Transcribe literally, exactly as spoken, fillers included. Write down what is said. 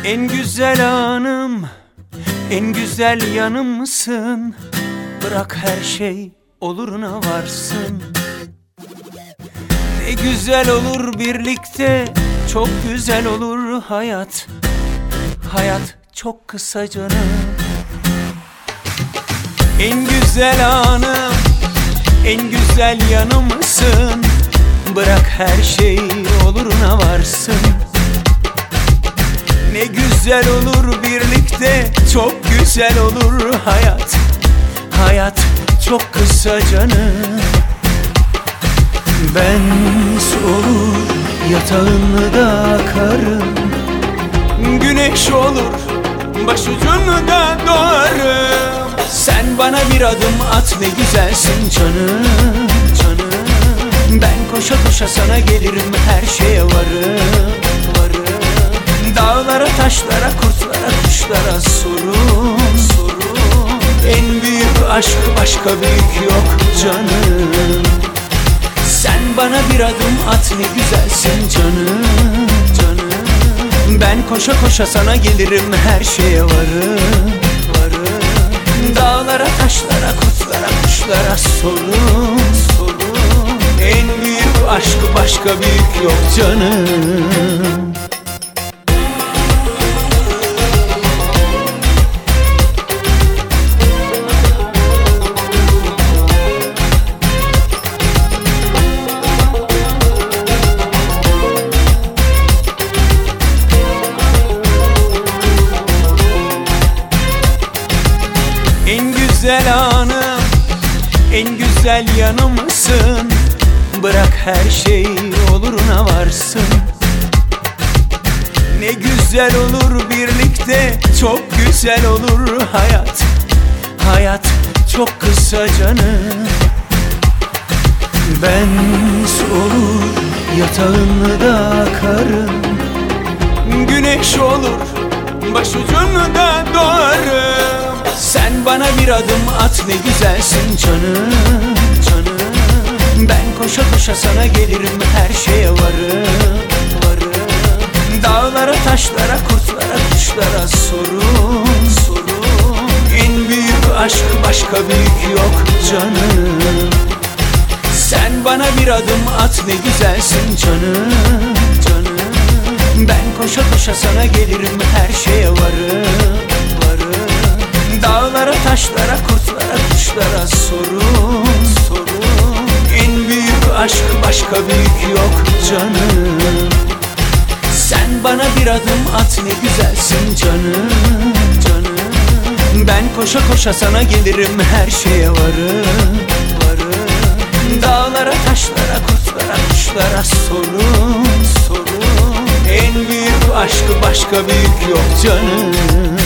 En güzel anım, en güzel yanımsın. Bırak her şey oluruna varsın. Ne güzel olur birlikte, çok güzel olur hayat. Hayat çok kısa canım. En güzel anım, en güzel yanımsın. Bırak her şey oluruna varsın. Ne güzel olur birlikte, çok güzel olur hayat. Hayat çok kısa canım. Ben su olur yatağında karım, güneş olur başucunda doğarım. Sen bana bir adım at, ne güzelsin canım, canım. Ben koşa koşa sana gelirim, her şeye varım, varım. Dağlara, taşlara, kurtlara, kuşlara sorun, sorun. En büyük aşk başka büyük yok canım. Sen bana bir adım at, ne güzelsin canım, canım. Ben koşa koşa sana gelirim, her şeye varım, varım. Dağlara, taşlara, kurtlara, kuşlara sorun, sorun. En büyük aşk başka büyük yok canım. En güzel anım, en güzel yanımsın. Bırak her şey oluruna varsın. Ne güzel olur birlikte, çok güzel olur hayat. Hayat çok kısa canım. Ben su olur yatağında karım, güneş olur başucunda doğarım. Sen bana bir adım at, ne güzelsin canım, canım. Ben koşa koşa sana gelirim, her şeye varım, varım. Dağlara, taşlara, kurtlara, kuşlara sorun, sorun. En büyük aşk başka büyük yok canım. Sen bana bir adım at, ne güzelsin canım, canım. Ben koşa koşa sana gelirim, her şeye varım, varım. Dağlara, taşlara, kurtlara, kuşlara sorun, sorun. En büyük aşk başka büyük yok canım. Sen bana bir adım at, ne güzelsin canım, canım. Ben koşa koşa sana gelirim, her şeye varım, varım. Dağlara, taşlara, kurtlara, kuşlara sorun, sorun. En büyük aşk başka büyük yok canım.